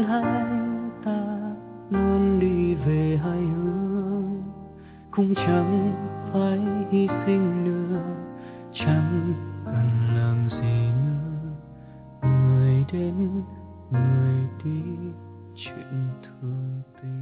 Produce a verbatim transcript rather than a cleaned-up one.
hai ta luôn đi về hai hướng, cũng chẳng phải hy sinh nữa, chẳng cần làm gì nữa. Người đến người đi, chuyện thương tình.